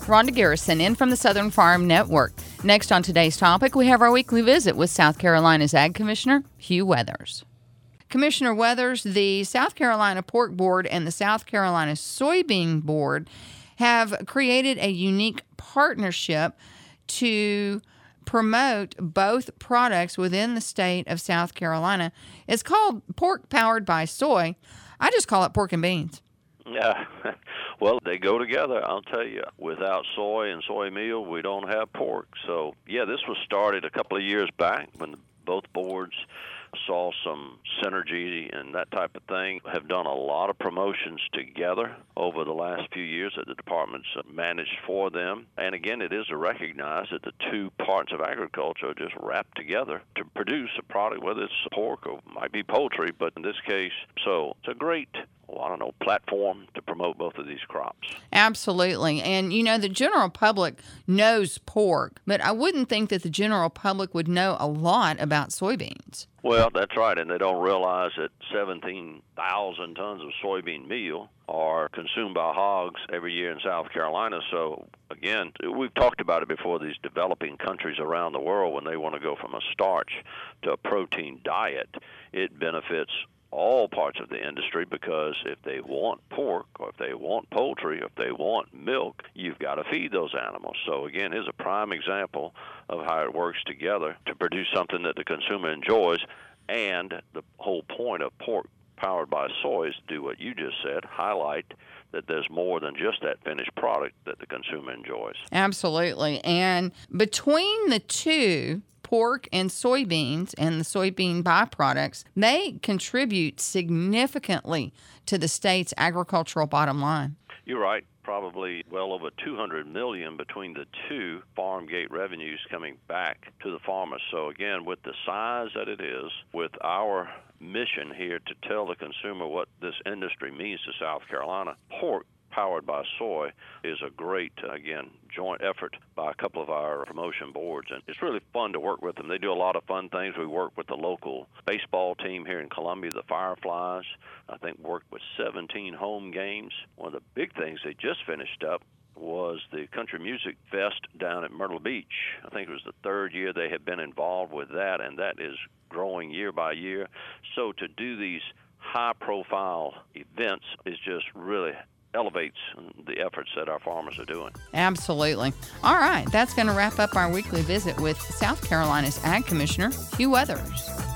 Rhonda Garrison in from the Southern Farm Network. Next on today's topic, we have our weekly visit with South Carolina's Ag Commissioner, Hugh Weathers. Commissioner Weathers, the South Carolina Pork Board and the South Carolina Soybean Board have created a unique partnership to promote both products within the state of South Carolina. It's called Pork Powered by Soy. I just call it pork and beans. Yeah, well, they go together, I'll tell you. Without soy and soy meal, we don't have pork. So, yeah, this was started a couple of years back when both boards saw some synergy and that type of thing. Have done a lot of promotions together over the last few years that the department's managed for them. And again, it is to recognize that the two parts of agriculture are just wrapped together to produce a product, whether it's pork or might be poultry, but in this case, so it's a great platform to promote both of these crops. Absolutely. And, the general public knows pork, but I wouldn't think that the general public would know a lot about soybeans. Well, that's right, and they don't realize that 17,000 tons of soybean meal are consumed by hogs every year in South Carolina. So, again, we've talked about it before, these developing countries around the world, when they want to go from a starch to a protein diet, it benefits all parts of the industry, because if they want pork or if they want poultry or if they want milk, you've got to feed those animals. So again, here's a prime example of how it works together to produce something that the consumer enjoys. And the whole point of Pork Powered by Soy is to do what you just said, highlight that there's more than just that finished product that the consumer enjoys. Absolutely. And between the two, pork and soybeans and the soybean byproducts, they contribute significantly to the state's agricultural bottom line. You're right. Probably well over $200 million between the two farm gate revenues coming back to the farmers. So again, with the size that it is, with our mission here to tell the consumer what this industry means to South Carolina, Pork Powered by Soy is a great, again, joint effort by a couple of our promotion boards. And it's really fun to work with them. They do a lot of fun things. We work with the local baseball team here in Columbia, the Fireflies. I think worked with 17 home games. One of the big things they just finished up was the Country Music Fest down at Myrtle Beach. I think it was the third year they have been involved with that, and that is growing year by year. So to do these high-profile events is just really elevates the efforts that our farmers are doing. Absolutely. All right, that's going to wrap up our weekly visit with South Carolina's Ag Commissioner, Hugh Weathers.